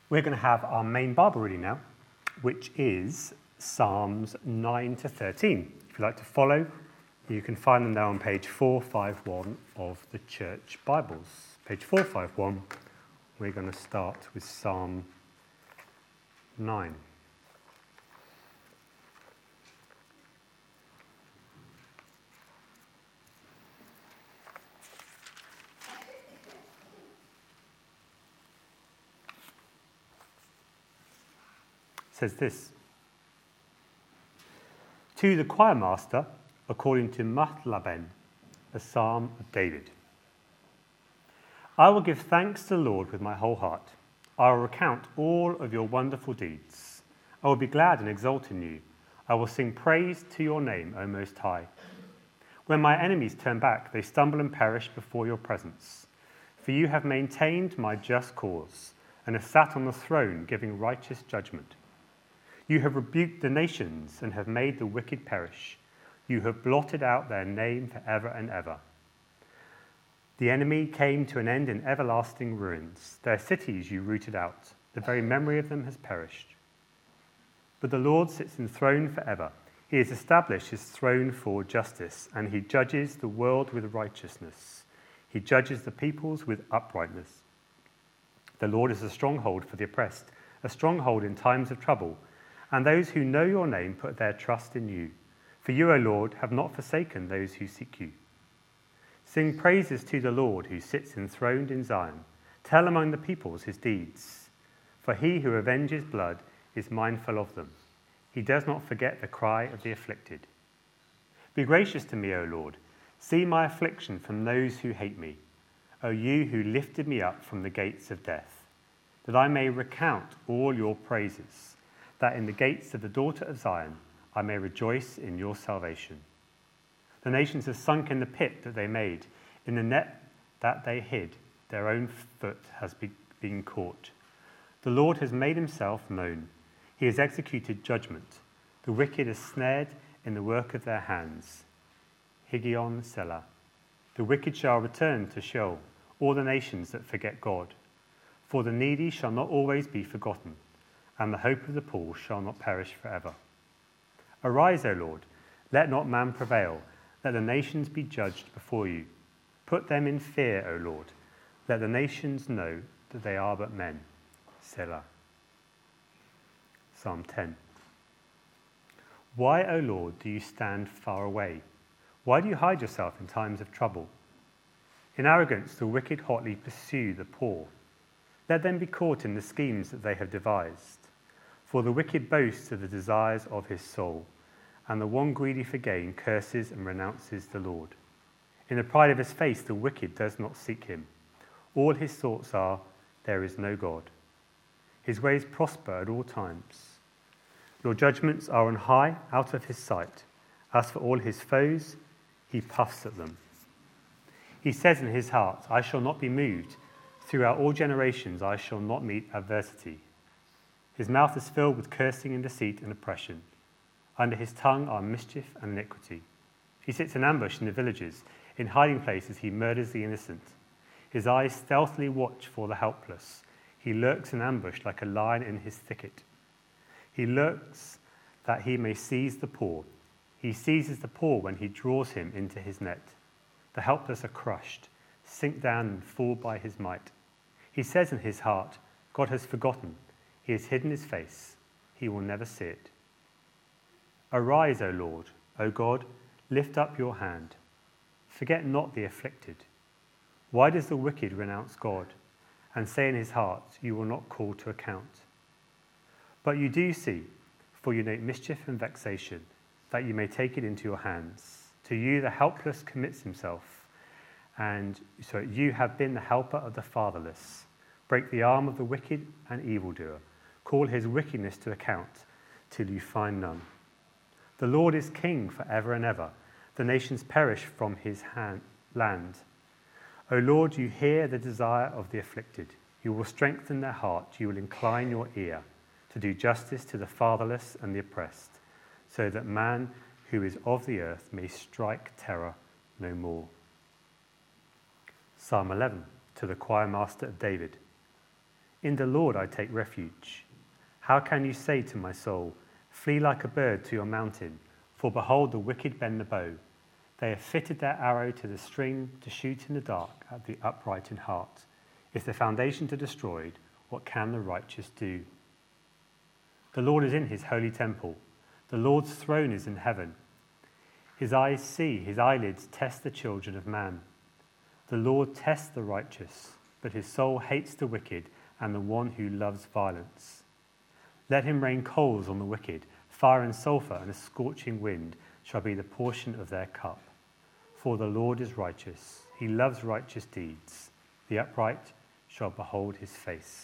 We're going to have our main Bible reading now, which is Psalms 9 to 13. If you'd like to follow, you can find them now on page 451 of the Church Bibles. Page 451, we're going to start with Psalm 9. Says this: To the choir master, according to Matlaben, a psalm of David. I will give thanks to the Lord with my whole heart. I will recount all of your wonderful deeds. I will be glad and exult in you. I will sing praise to your name, O Most High. When my enemies turn back, they stumble and perish before your presence. For you have maintained my just cause and have sat on the throne giving righteous judgment. You have rebuked the nations and have made the wicked perish. You have blotted out their name forever and ever. The enemy came to an end in everlasting ruins. Their cities you rooted out. The very memory of them has perished. But the Lord sits enthroned forever. He has established his throne for justice, and he judges the world with righteousness. He judges the peoples with uprightness. The Lord is a stronghold for the oppressed, a stronghold in times of trouble. And those who know your name put their trust in you. For you, O Lord, have not forsaken those who seek you. Sing praises to the Lord who sits enthroned in Zion. Tell among the peoples his deeds. For he who avenges blood is mindful of them. He does not forget the cry of the afflicted. Be gracious to me, O Lord. See my affliction from those who hate me. O you who lifted me up from the gates of death, that I may recount all your praises, that in the gates of the daughter of Zion I may rejoice in your salvation. The nations have sunk in the pit that they made, in the net that they hid, their own foot has been caught. The Lord has made himself known. He has executed judgment. The wicked are snared in the work of their hands. Higgaion Selah. The wicked shall return to Sheol, all the nations that forget God. For the needy shall not always be forgotten, and the hope of the poor shall not perish forever. Arise, O Lord, let not man prevail, let the nations be judged before you. Put them in fear, O Lord, let the nations know that they are but men. Selah. Psalm 10. Why, O Lord, do you stand far away? Why do you hide yourself in times of trouble? In arrogance, the wicked hotly pursue the poor. Let them be caught in the schemes that they have devised. For the wicked boasts of the desires of his soul, and the one greedy for gain curses and renounces the Lord. In the pride of his face, the wicked does not seek him. All his thoughts are, there is no God. His ways prosper at all times. Your judgments are on high, out of his sight. As for all his foes, he puffs at them. He says in his heart, I shall not be moved. Throughout all generations, I shall not meet adversity. His mouth is filled with cursing and deceit and oppression. Under his tongue are mischief and iniquity. He sits in ambush in the villages. In hiding places he murders the innocent. His eyes stealthily watch for the helpless. He lurks in ambush like a lion in his thicket. He lurks that he may seize the poor. He seizes the poor when he draws him into his net. The helpless are crushed, sink down and fall by his might. He says in his heart, God has forgotten. He has hidden his face. He will never see it. Arise, O Lord, O God, lift up your hand. Forget not the afflicted. Why does the wicked renounce God and say in his heart, you will not call to account? But you do see, for you note mischief and vexation, that you may take it into your hands. To you the helpless commits himself, and so you have been the helper of the fatherless. Break the arm of the wicked and evildoer. Call his wickedness to account till you find none. The Lord is king forever and ever. The nations perish from his land. O Lord, you hear the desire of the afflicted. You will strengthen their heart. You will incline your ear to do justice to the fatherless and the oppressed, so that man who is of the earth may strike terror no more. Psalm 11, to the choir master of David. In the Lord I take refuge. How can you say to my soul, flee like a bird to your mountain? For behold, the wicked bend the bow. They have fitted their arrow to the string to shoot in the dark at the upright in heart. If the foundations are destroyed, what can the righteous do? The Lord is in his holy temple. The Lord's throne is in heaven. His eyes see, his eyelids test the children of man. The Lord tests the righteous, but his soul hates the wicked and the one who loves violence. Let him rain coals on the wicked, fire and sulfur and a scorching wind shall be the portion of their cup. For the Lord is righteous, he loves righteous deeds. The upright shall behold his face.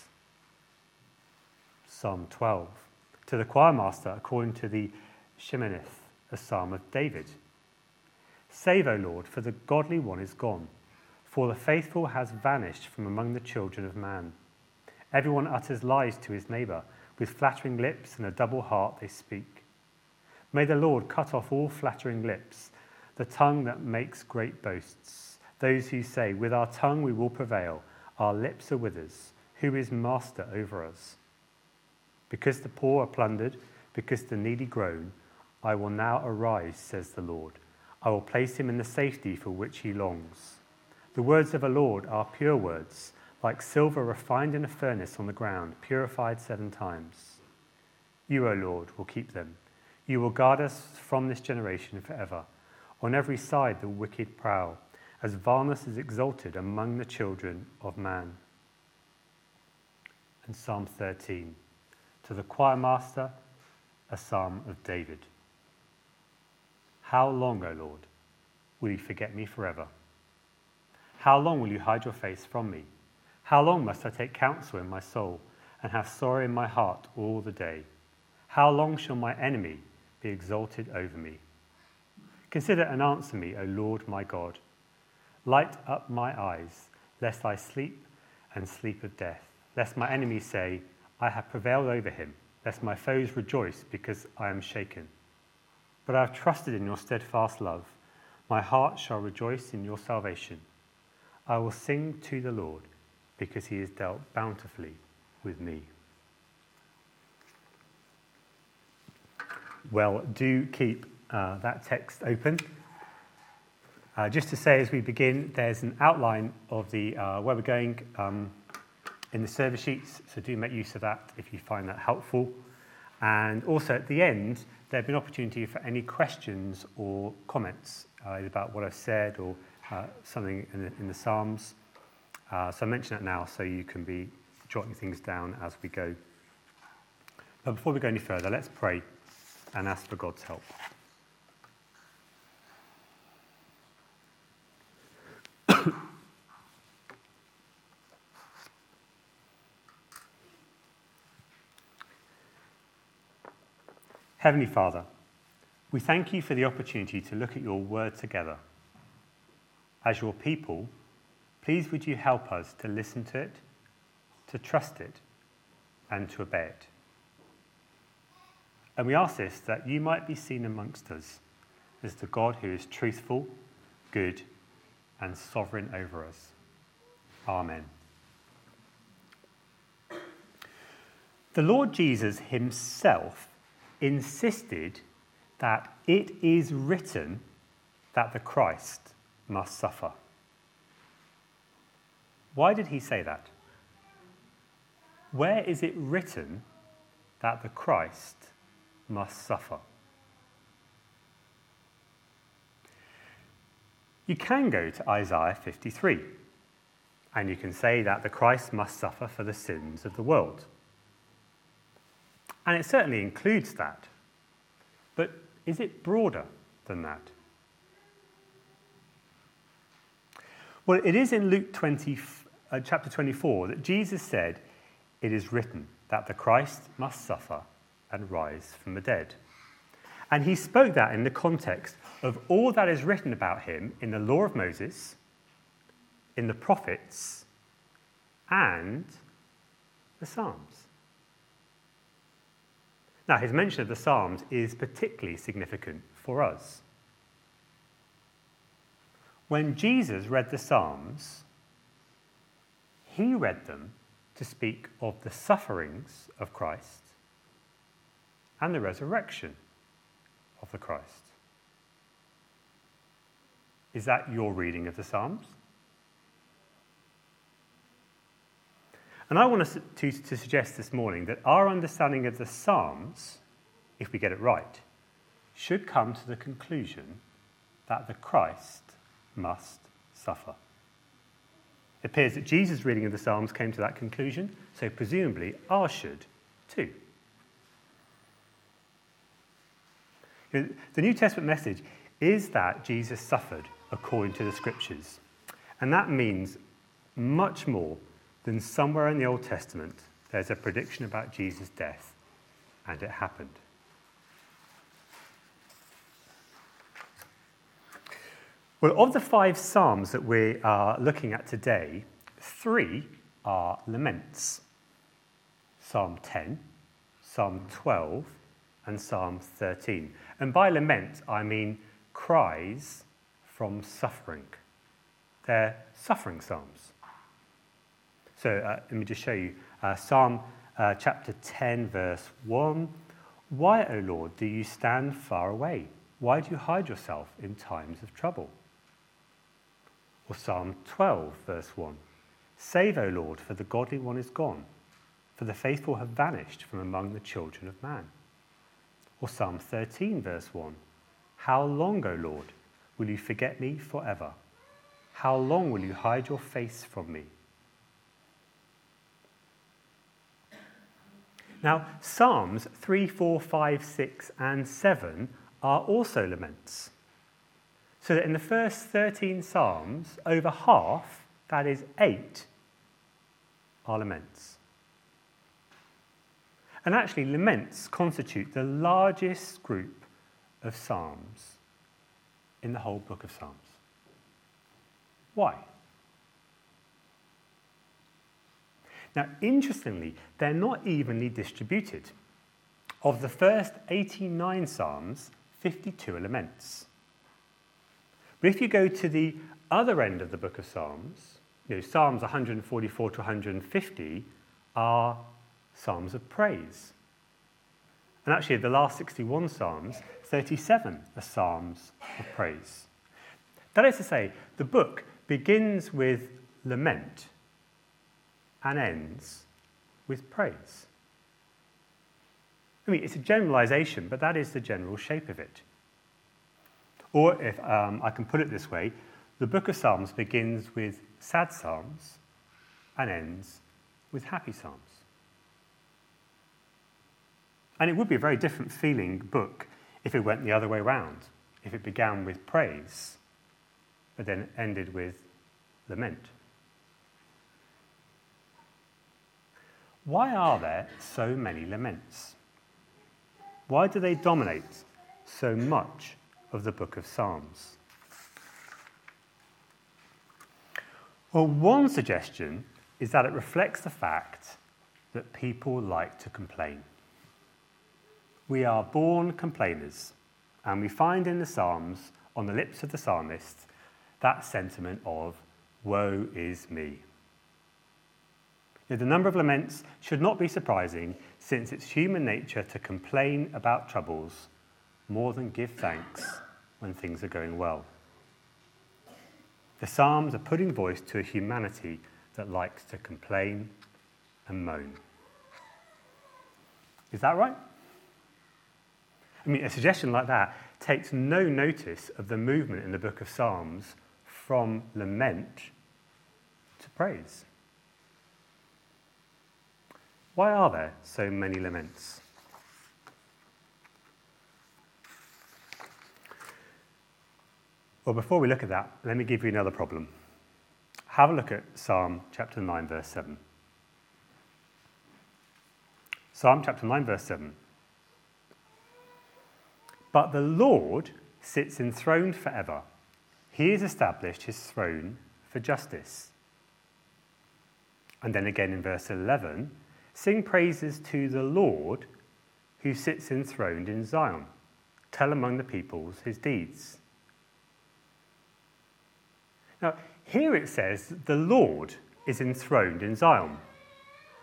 Psalm 12. To the choir master, according to the Sheminith, a psalm of David. Save, O Lord, for the godly one is gone, for the faithful has vanished from among the children of man. Everyone utters lies to his neighbour, with flattering lips and a double heart they speak. May the Lord cut off all flattering lips, the tongue that makes great boasts. Those who say, with our tongue we will prevail, our lips are withers. Who is master over us? Because the poor are plundered, because the needy groan, I will now arise, says the Lord. I will place him in the safety for which he longs. The words of the Lord are pure words, like silver refined in a furnace on the ground, purified 7 times. You, O Lord, will keep them. You will guard us from this generation forever. On every side the wicked prowl, as vileness is exalted among the children of man. And Psalm 13. To the choir master, a psalm of David. How long, O Lord, will you forget me forever? How long will you hide your face from me? How long must I take counsel in my soul and have sorrow in my heart all the day? How long shall my enemy be exalted over me? Consider and answer me, O Lord my God. Light up my eyes, lest I sleep and sleep of death, lest my enemies say, I have prevailed over him, lest my foes rejoice because I am shaken. But I have trusted in your steadfast love. My heart shall rejoice in your salvation. I will sing to the Lord because he has dealt bountifully with me. Well, do keep that text open. Just to say as we begin, there's an outline of the where we're going in the service sheets, so do make use of that if you find that helpful. And also at the end, there'll be an opportunity for any questions or comments about what I've said or something in the Psalms. So I mention that now so you can be jotting things down as we go. But before we go any further, let's pray and ask for God's help. Heavenly Father, we thank you for the opportunity to look at your word together. As your people, please would you help us to listen to it, to trust it, and to obey it. And we ask this that you might be seen amongst us as the God who is truthful, good, and sovereign over us. Amen. The Lord Jesus himself insisted that it is written that the Christ must suffer. Why did he say that? Where is it written that the Christ must suffer? You can go to Isaiah 53, and you can say that the Christ must suffer for the sins of the world. And it certainly includes that. But is it broader than that? Well, it is in Luke chapter 24 that Jesus said, it is written that the Christ must suffer and rise from the dead. And he spoke that in the context of all that is written about him in the law of Moses, in the prophets, and the Psalms. Now, his mention of the Psalms is particularly significant for us. When Jesus read the Psalms, he read them to speak of the sufferings of Christ and the resurrection of the Christ. Is that your reading of the Psalms? And I want us to suggest this morning that our understanding of the Psalms, if we get it right, should come to the conclusion that the Christ must suffer. It appears that Jesus' reading of the Psalms came to that conclusion, so presumably ours should too. The New Testament message is that Jesus suffered according to the Scriptures. And that means much more than somewhere in the Old Testament there's a prediction about Jesus' death, and it happened. Well, of the 5 Psalms that we are looking at today, 3 are laments. Psalm 10, Psalm 12, and Psalm 13. And by lament, I mean cries from suffering. They're suffering psalms. So let me just show you. Psalm chapter 10, verse 1. Why, O Lord, do you stand far away? Why do you hide yourself in times of trouble? Or Psalm 12, verse 1. Save, O Lord, for the godly one is gone, for the faithful have vanished from among the children of man. Or Psalm 13, verse 1. How long, O Lord, will you forget me forever? How long will you hide your face from me? Now, Psalms 3, 4, 5, 6, and 7 are also laments. So that in the first 13 Psalms, over half, that is 8, are laments. And actually, laments constitute the largest group of Psalms in the whole book of Psalms. Why? Now, interestingly, they're not evenly distributed. Of the first 89 Psalms, 52 are laments. But if you go to the other end of the book of Psalms, Psalms 144 to 150 are Psalms of praise. And actually, the last 61 Psalms, 37 are Psalms of praise. That is to say, the book begins with lament and ends with praise. I mean, it's a generalization, but that is the general shape of it. Or if I can put it this way, the book of Psalms begins with sad psalms and ends with happy psalms. And it would be a very different feeling book if it went the other way around, if it began with praise, but then ended with lament. Why are there so many laments? Why do they dominate so much of the book of Psalms? Well, one suggestion is that it reflects the fact that people like to complain. We are born complainers, and we find in the Psalms, on the lips of the psalmist, that sentiment of, woe is me. The number of laments should not be surprising, since it's human nature to complain about troubles more than give thanks when things are going well. The Psalms are putting voice to a humanity that likes to complain and moan. Is that right? I mean, a suggestion like that takes no notice of the movement in the book of Psalms from lament to praise. Why are there so many laments? Well, before we look at that, let me give you another problem. Have a look at Psalm chapter 9, verse 7. Psalm chapter 9, verse 7. But the Lord sits enthroned forever. He has established his throne for justice. And then again in verse 11, sing praises to the Lord who sits enthroned in Zion. Tell among the peoples his deeds. Now, here it says the Lord is enthroned in Zion.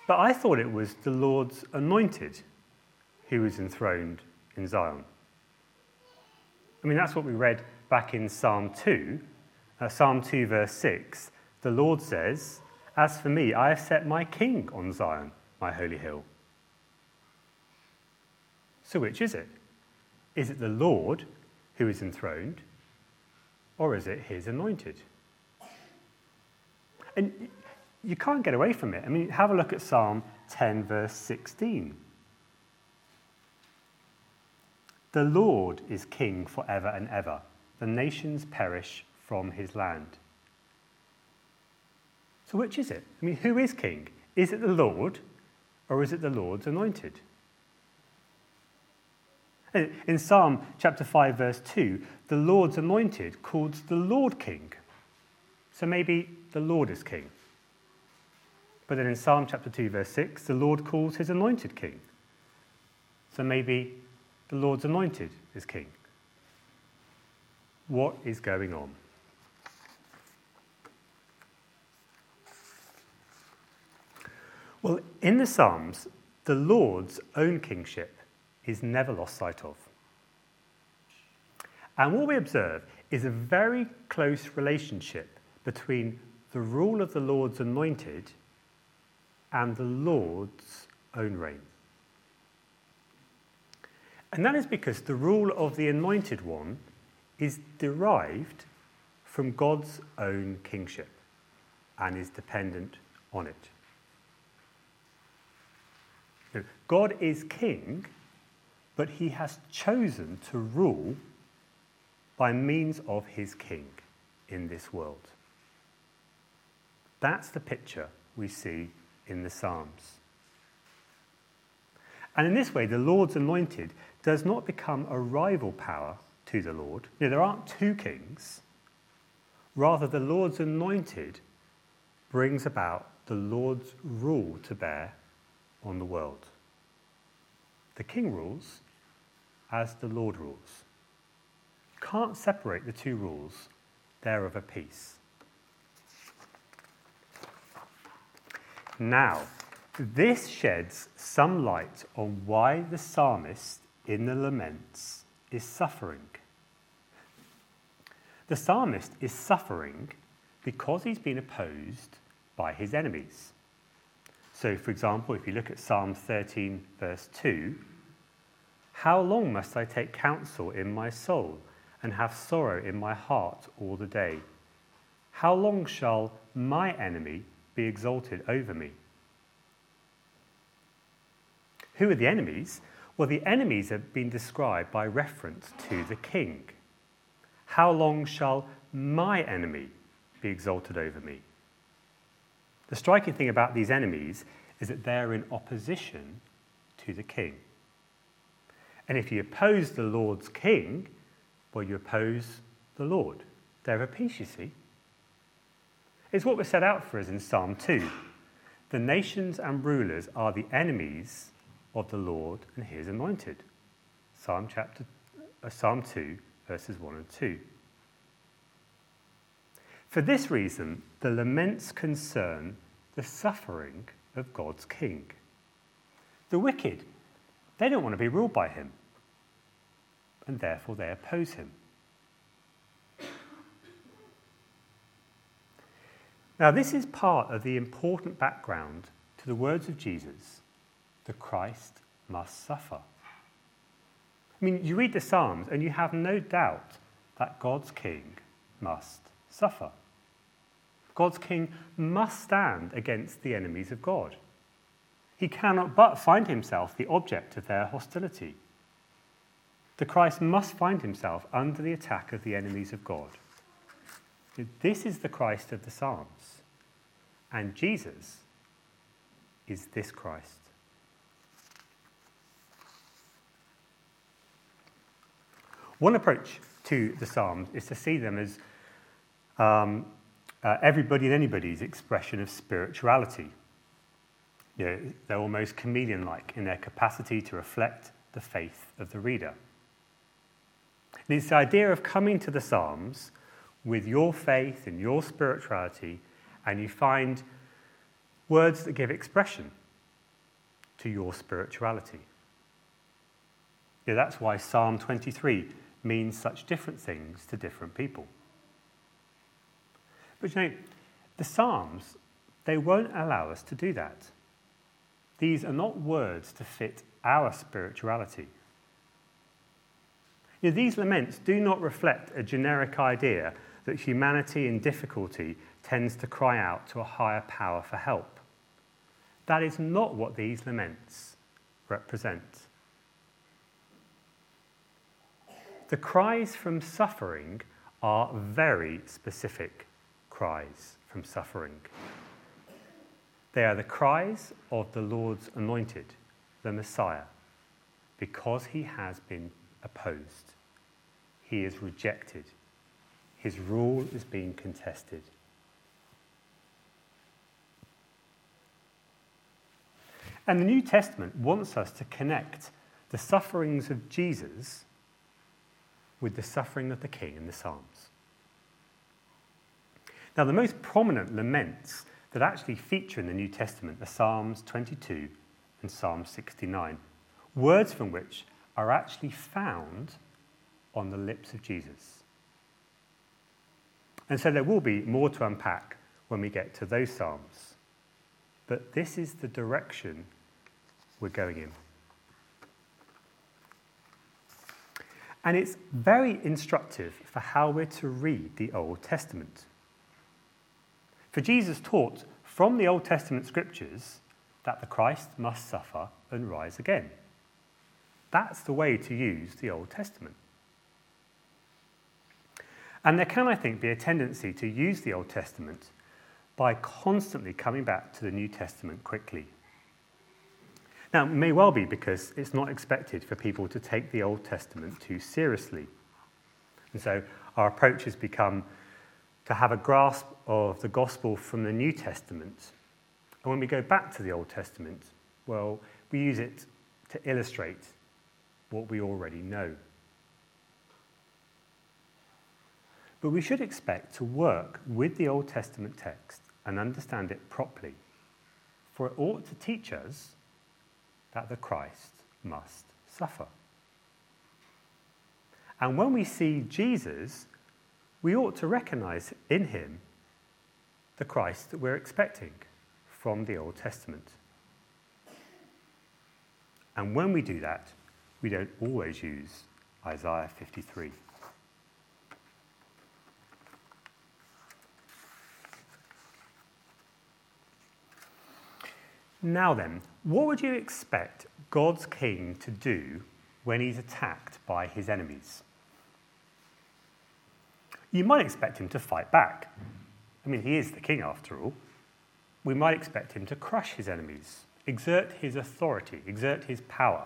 But I thought it was the Lord's anointed who was enthroned in Zion. I mean, that's what we read back in Psalm 2. Psalm 2, verse 6. The Lord says, "As for me, I have set my king on Zion, my holy hill." So which is it? Is it the Lord who is enthroned, or is it his anointed? And you can't get away from it. I mean, have a look at Psalm 10, verse 16. The Lord is king forever and ever. The nations perish from his land. So which is it? I mean, who is king? Is it the Lord, or is it the Lord's anointed? In Psalm chapter 5, verse 2, the Lord's anointed calls the Lord king. So maybe the Lord is king. But then in Psalm chapter 2, verse 6, the Lord calls his anointed king. So maybe the Lord's anointed is king. What is going on? Well, in the Psalms, the Lord's own kingship is never lost sight of. And what we observe is a very close relationship between the rule of the Lord's anointed and the Lord's own reign. And that is because the rule of the anointed one is derived from God's own kingship and is dependent on it. Now, God is king, but he has chosen to rule by means of his king in this world. That's the picture we see in the Psalms. And in this way, the Lord's anointed does not become a rival power to the Lord. There aren't two kings. Rather, the Lord's anointed brings about the Lord's rule to bear on the world. The king rules as the Lord rules. You can't separate the two rules. They're of a piece. Now, this sheds some light on why the psalmist in the laments is suffering. The psalmist is suffering because he's been opposed by his enemies. So, for example, if you look at Psalm 13, verse 2, "How long must I take counsel in my soul and have sorrow in my heart all the day? How long shall my enemy be exalted over me?" Who are the enemies? Well, the enemies have been described by reference to the king. How long shall my enemy be exalted over me? The striking thing about these enemies is that they're in opposition to the king. And if you oppose the Lord's king, well, you oppose the Lord. They're a piece, you see. It's what was set out for us in Psalm 2. The nations and rulers are the enemies of the Lord and his anointed. Psalm 2, verses 1 and 2. For this reason, the laments concern the suffering of God's king. The wicked, they don't want to be ruled by him, and therefore they oppose him. Now, this is part of the important background to the words of Jesus: the Christ must suffer. I mean, you read the Psalms and you have no doubt that God's king must suffer. God's king must stand against the enemies of God. He cannot but find himself the object of their hostility. The Christ must find himself under the attack of the enemies of God. This is the Christ of the Psalms, and Jesus is this Christ. One approach to the Psalms is to see them as everybody and anybody's expression of spirituality. They're almost chameleon-like in their capacity to reflect the faith of the reader. And it's the idea of coming to the Psalms with your faith and your spirituality, and you find words that give expression to your spirituality. Yeah, that's why Psalm 23 means such different things to different people. But the Psalms, they won't allow us to do that. These are not words to fit our spirituality. These laments do not reflect a generic idea that humanity in difficulty tends to cry out to a higher power for help. That is not what these laments represent. The cries from suffering are very specific cries from suffering. They are the cries of the Lord's anointed, the Messiah, because he has been opposed. He is rejected. His rule is being contested. And the New Testament wants us to connect the sufferings of Jesus with the suffering of the King in the Psalms. Now, the most prominent laments that actually feature in the New Testament are Psalms 22 and Psalm 69, words from which are actually found on the lips of Jesus. And so there will be more to unpack when we get to those Psalms. But this is the direction we're going in. And it's very instructive for how we're to read the Old Testament. For Jesus taught from the Old Testament scriptures that the Christ must suffer and rise again. That's the way to use the Old Testament. And there can, I think, be a tendency to use the Old Testament by constantly coming back to the New Testament quickly. Now, it may well be because it's not expected for people to take the Old Testament too seriously. And so our approach has become to have a grasp of the gospel from the New Testament. And when we go back to the Old Testament, well, we use it to illustrate what we already know. But we should expect to work with the Old Testament text and understand it properly, for it ought to teach us that the Christ must suffer. And when we see Jesus, we ought to recognize in him the Christ that we're expecting from the Old Testament. And when we do that, we don't always use Isaiah 53. Now then, what would you expect God's king to do when he's attacked by his enemies? You might expect him to fight back. I mean, he is the king after all. We might expect him to crush his enemies, exert his authority, exert his power.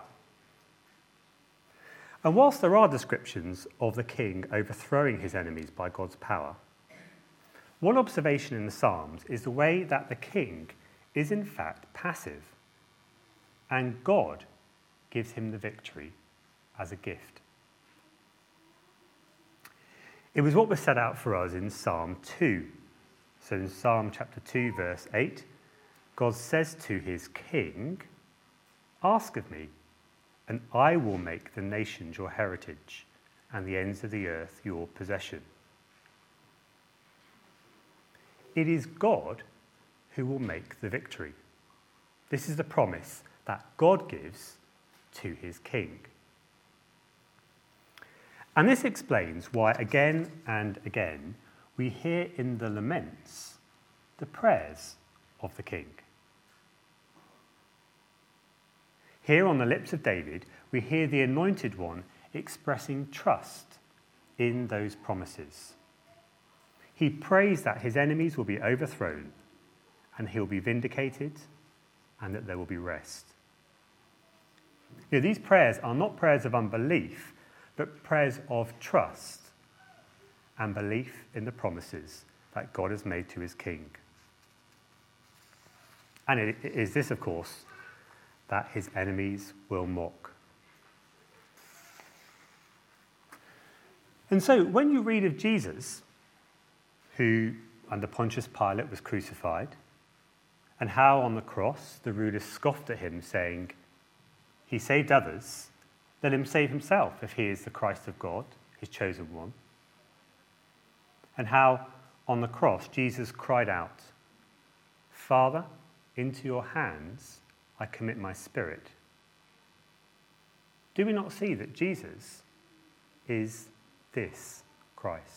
And whilst there are descriptions of the king overthrowing his enemies by God's power, one observation in the Psalms is the way that the king is in fact passive, and God gives him the victory as a gift. It was what was set out for us in Psalm 2. So in Psalm chapter 2, verse 8, God says to his king, "Ask of me, and I will make the nations your heritage, and the ends of the earth your possession." It is God who will make the victory. This is the promise that God gives to his king. And this explains why again and again we hear in the laments the prayers of the king. Here on the lips of David, we hear the Anointed One expressing trust in those promises. He prays that his enemies will be overthrown, and he'll be vindicated, and that there will be rest. These prayers are not prayers of unbelief, but prayers of trust and belief in the promises that God has made to his king. And it is this, of course, that his enemies will mock. And so when you read of Jesus, who under Pontius Pilate was crucified, and how on the cross the rulers scoffed at him, saying, "He saved others, let him save himself if he is the Christ of God, his chosen one." And how on the cross Jesus cried out, "Father, into your hands I commit my spirit." Do we not see that Jesus is this Christ?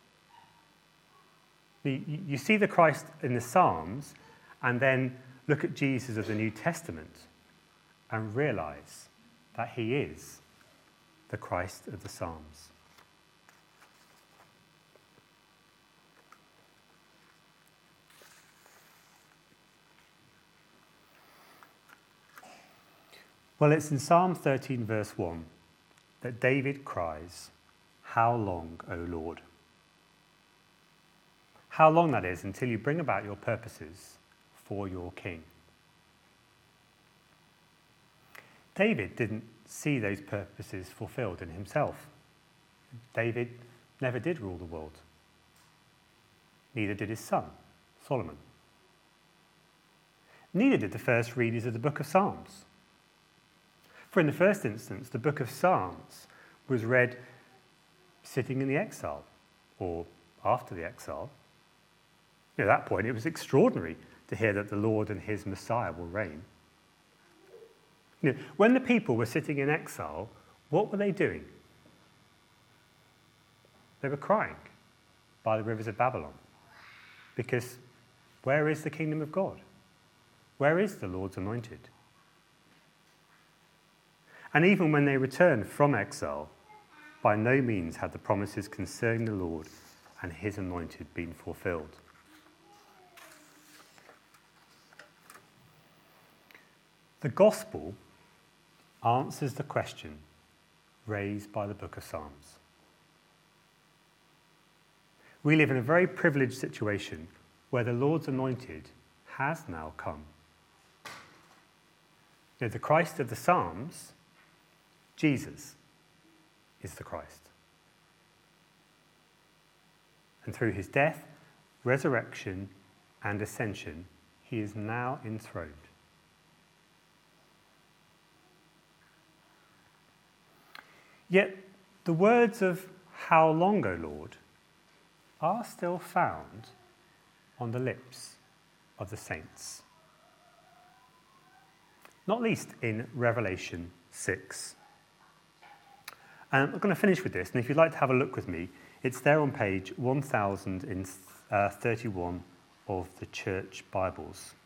You see the Christ in the Psalms, and then look at Jesus of the New Testament and realize that he is the Christ of the Psalms. Well, it's in Psalm 13, verse 1, that David cries, "How long, O Lord?" How long that is until you bring about your purposes for your king. David didn't see those purposes fulfilled in himself. David never did rule the world. Neither did his son, Solomon. Neither did the first readers of the book of Psalms. For in the first instance, the book of Psalms was read sitting in the exile, or after the exile. At that point, it was extraordinary to hear that the Lord and his Messiah will reign. When the people were sitting in exile, what were they doing? They were crying by the rivers of Babylon. Because where is the kingdom of God? Where is the Lord's anointed? And even when they returned from exile, by no means had the promises concerning the Lord and his anointed been fulfilled. The gospel answers the question raised by the book of Psalms. We live in a very privileged situation where the Lord's anointed has now come. The Christ of the Psalms, Jesus, is the Christ. And through his death, resurrection, and ascension, he is now enthroned. Yet the words of "How long, O Lord?" are still found on the lips of the saints. Not least in Revelation 6. And I'm going to finish with this, and if you'd like to have a look with me, it's there on page 1031 of the Church Bibles.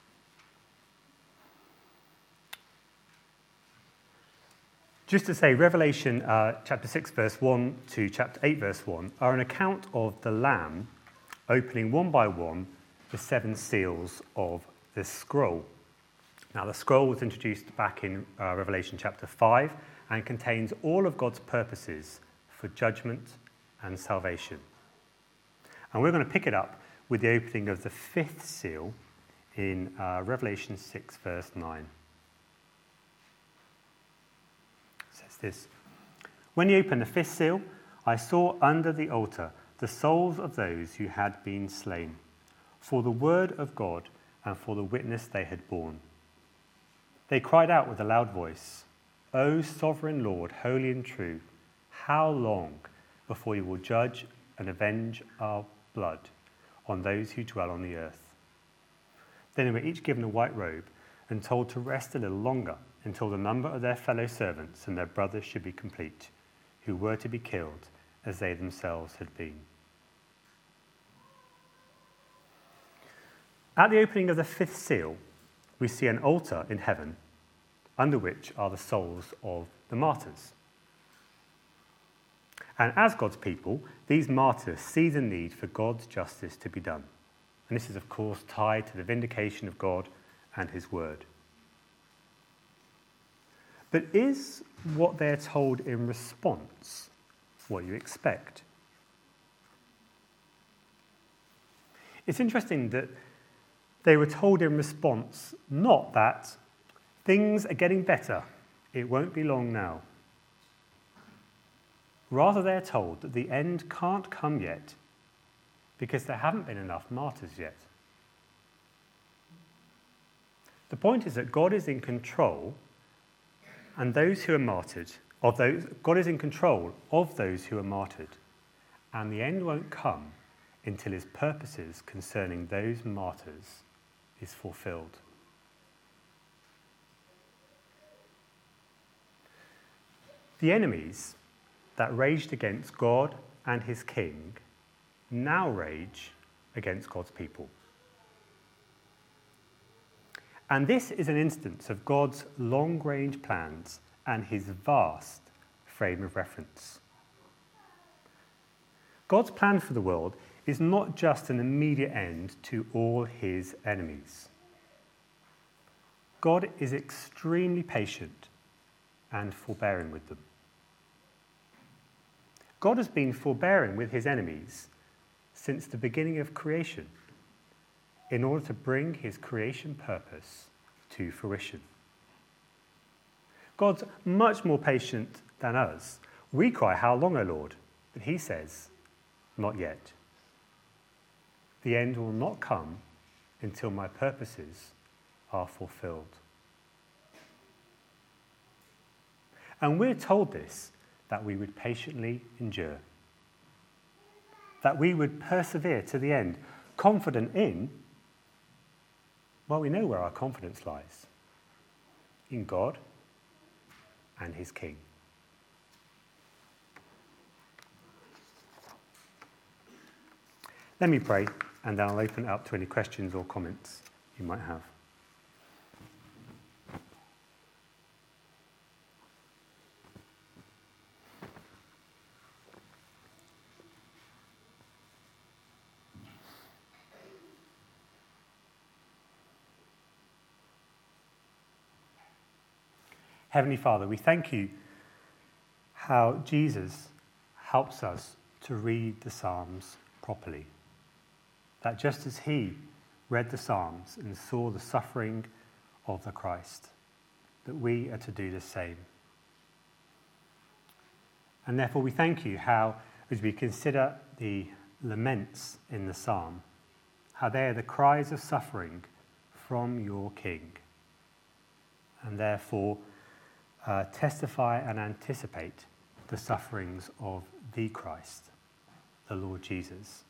Just to say, Revelation chapter 6, verse 1 to chapter 8, verse 1 are an account of the Lamb opening one by one the seven seals of the scroll. Now, the scroll was introduced back in Revelation chapter 5 and contains all of God's purposes for judgment and salvation. And we're going to pick it up with the opening of the fifth seal in Revelation 6, verse 9. It says this: "When he opened the fifth seal, I saw under the altar the souls of those who had been slain, for the word of God and for the witness they had borne. They cried out with a loud voice, 'O sovereign Lord, holy and true, how long before you will judge and avenge our blood on those who dwell on the earth?' Then they were each given a white robe and told to rest a little longer until the number of their fellow servants and their brothers should be complete, who were to be killed as they themselves had been." At the opening of the fifth seal, we see an altar in heaven under which are the souls of the martyrs. And as God's people, these martyrs see the need for God's justice to be done. And this is, of course, tied to the vindication of God and his word. But is what they're told in response what you expect? It's interesting that they were told in response not that things are getting better, it won't be long now. Rather, they're told that the end can't come yet because there haven't been enough martyrs yet. The point is that God is in control, and those who are martyred, God is in control of those who are martyred, and the end won't come until his purposes concerning those martyrs is fulfilled. The enemies that raged against God and his king now rage against God's people. And this is an instance of God's long-range plans and his vast frame of reference. God's plan for the world is not just an immediate end to all his enemies. God is extremely patient and forbearing with them. God has been forbearing with his enemies since the beginning of creation in order to bring his creation purpose to fruition. God's much more patient than us. We cry, "How long, O Lord?" But he says, "Not yet. The end will not come until my purposes are fulfilled." And we're told this, that we would patiently endure, that we would persevere to the end, confident in, well, we know where our confidence lies, in God and his King. Let me pray, and then I'll open it up to any questions or comments you might have. Heavenly Father, we thank you how Jesus helps us to read the Psalms properly. That just as he read the Psalms and saw the suffering of the Christ, that we are to do the same. And therefore we thank you how, as we consider the laments in the Psalm, how they are the cries of suffering from your King, and therefore testify and anticipate the sufferings of the Christ, the Lord Jesus.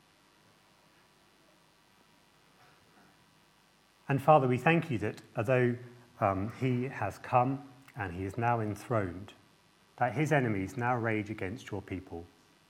And Father, we thank you that although he has come and he is now enthroned, that his enemies now rage against your people.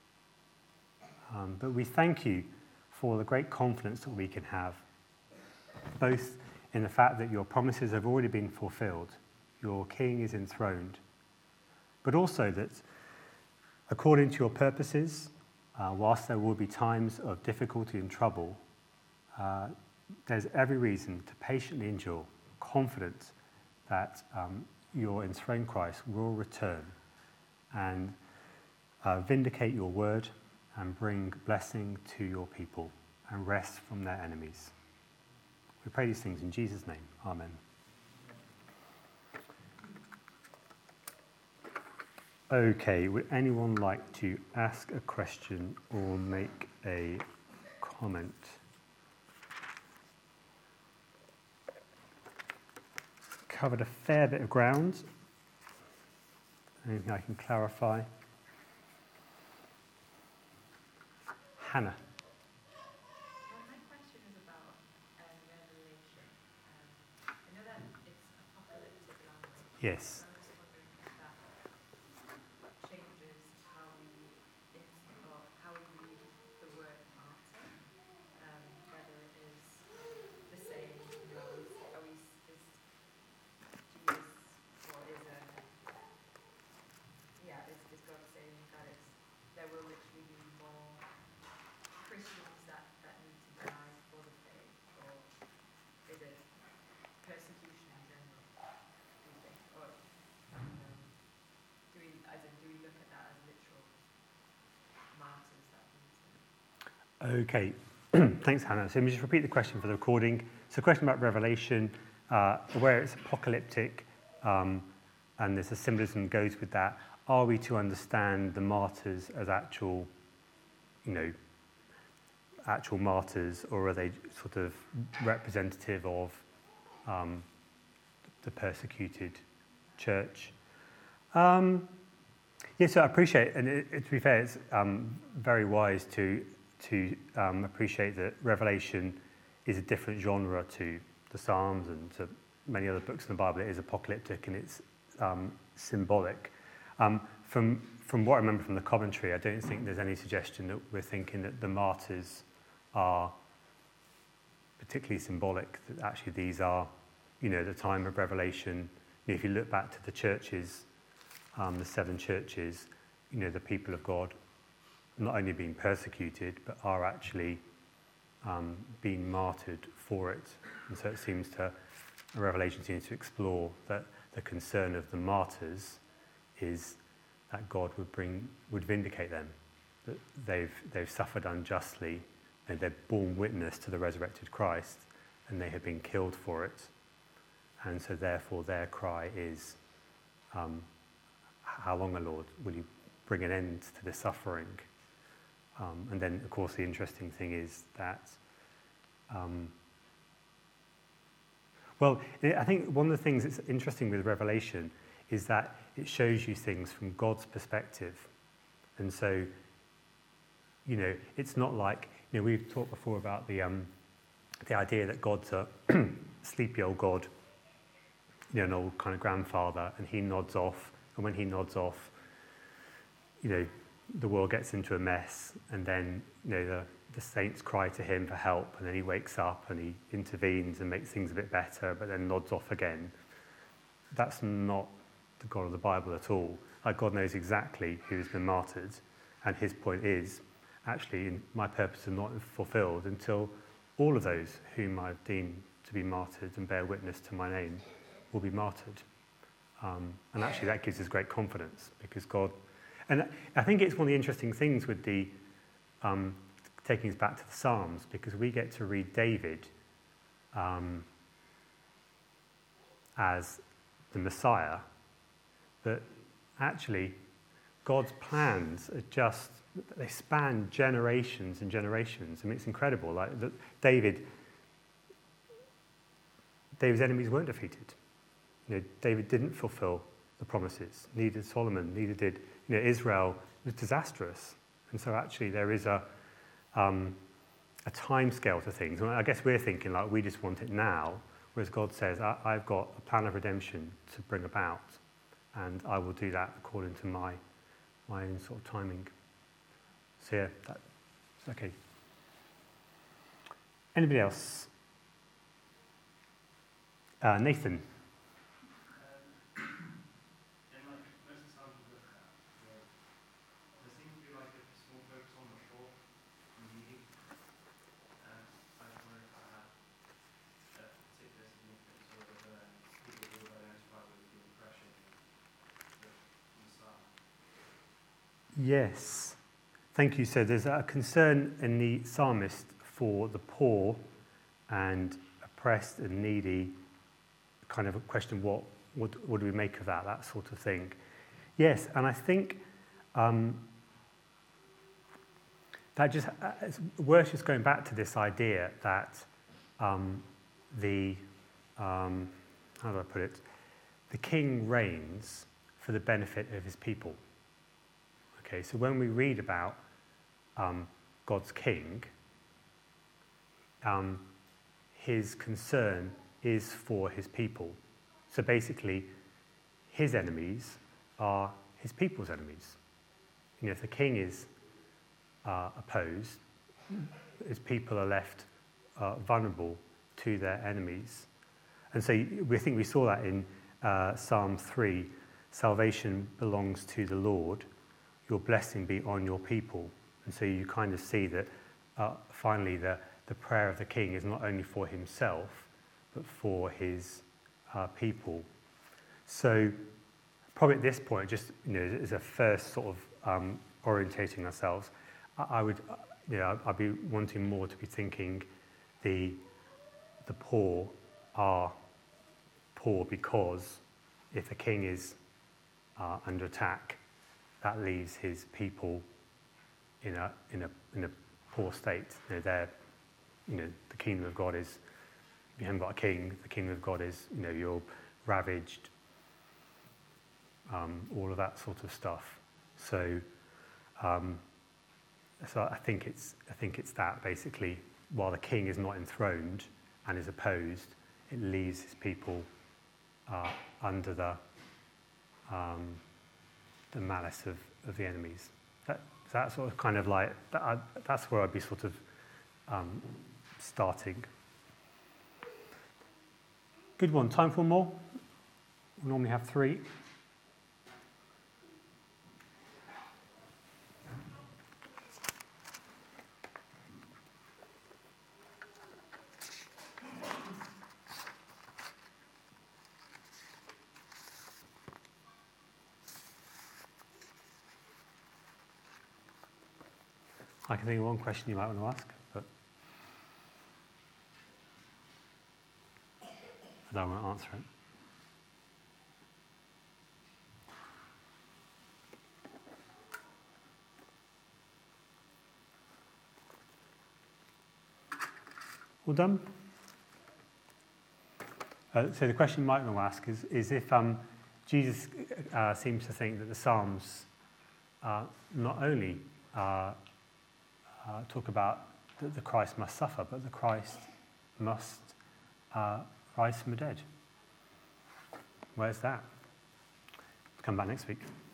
But we thank you for the great confidence that we can have, both in the fact that your promises have already been fulfilled, your King is enthroned, but also that according to your purposes, whilst there will be times of difficulty and trouble, there's every reason to patiently endure, confident that your enthroned Christ will return and vindicate your word and bring blessing to your people and rest from their enemies. We pray these things in Jesus' name. Amen. Okay, would anyone like to ask a question or make a comment? Covered a fair bit of ground. Anything I can clarify? Hannah. My question is about Revelation. I know that it's apocalyptic language. Yes. I'm just wondering if that changes how we read the word martyr, whether it is the same, is Jesus, or is God saying that there will literally be more Christians that need to die for the faith, or is it persecution in general, do you think? Or do we look at that as literal martyrs that need to? Okay, thanks, Hannah. So let me just repeat the question for the recording. It's a question about Revelation, where it's apocalyptic, and there's a symbolism that goes with that. Are we to understand the martyrs as actual martyrs, or are they sort of representative of the persecuted church. Yes, so I appreciate, and to be fair, it's very wise to appreciate that Revelation is a different genre to the Psalms and to many other books in the Bible. It is apocalyptic and it's symbolic. From what I remember from the commentary, I don't think there's any suggestion that we're thinking that the martyrs are particularly symbolic, that actually these are, the time of Revelation. If you look back to the churches, the 7 churches, the people of God not only being persecuted, but are actually being martyred for it. And so it seems to, Revelation seems to explore that the concern of the martyrs is that God would vindicate them, that they've suffered unjustly, and they've borne witness to the resurrected Christ, and they have been killed for it. And so therefore their cry is, how long, O Lord, will you bring an end to the suffering? And then, of course, the interesting thing is that, I think one of the things that's interesting with Revelation is that it shows you things from God's perspective. And so, it's not like, we've talked before about the idea that God's a sleepy old God, an old kind of grandfather, and he nods off. And when he nods off, the world gets into a mess, and then, the saints cry to him for help, and then he wakes up and he intervenes and makes things a bit better, but then nods off again. That's not the God of the Bible at all. God knows exactly who's been martyred, and his point is, actually, my purpose is not fulfilled until all of those whom I've deemed to be martyred and bear witness to my name will be martyred. And actually that gives us great confidence, because God, and I think it's one of the interesting things with the, taking us back to the Psalms, because we get to read David as the Messiah, but actually God's plans are they span generations and generations. I mean, it's incredible. Like David's enemies weren't defeated. David didn't fulfill the promises. Neither did Solomon. Neither did Israel. Was disastrous, and so actually there is a time scale to things. And I guess we're thinking like we just want it now, whereas God says, I've got a plan of redemption to bring about, and I will do that according to my own sort of timing. So yeah, that's okay. Anybody else? Nathan. Yes, thank you. So there's a concern in the psalmist for the poor and oppressed and needy, kind of a question, what do we make of that sort of thing? Yes, and I think that just, it's worth just going back to this idea that how do I put it? The king reigns for the benefit of his people. Okay, so when we read about God's king, his concern is for his people. So basically, his enemies are his people's enemies. If the king is opposed, his people are left vulnerable to their enemies. And so we think we saw that in Psalm 3, salvation belongs to the Lord, your blessing be on your people. And so you kind of see that finally the prayer of the king is not only for himself, but for his people. So probably at this point, just as a first sort of orientating ourselves, I'd be wanting more to be thinking the poor are poor because if the king is under attack, that leaves his people in a poor state. The kingdom of God is you haven't got a king. The kingdom of God is, you're ravaged, all of that sort of stuff. So, I think it's that basically. While the king is not enthroned and is opposed, it leaves his people under the malice of the enemies. That sort of kind of like that's where I'd be sort of starting. Good one. Time for more? We normally have 3. I can think of one question you might want to ask, but I don't want to answer it. All done? So the question you might want to ask is if Jesus seems to think that the Psalms not only talk about that the Christ must suffer, but the Christ must rise from the dead. Where's that? Come back next week.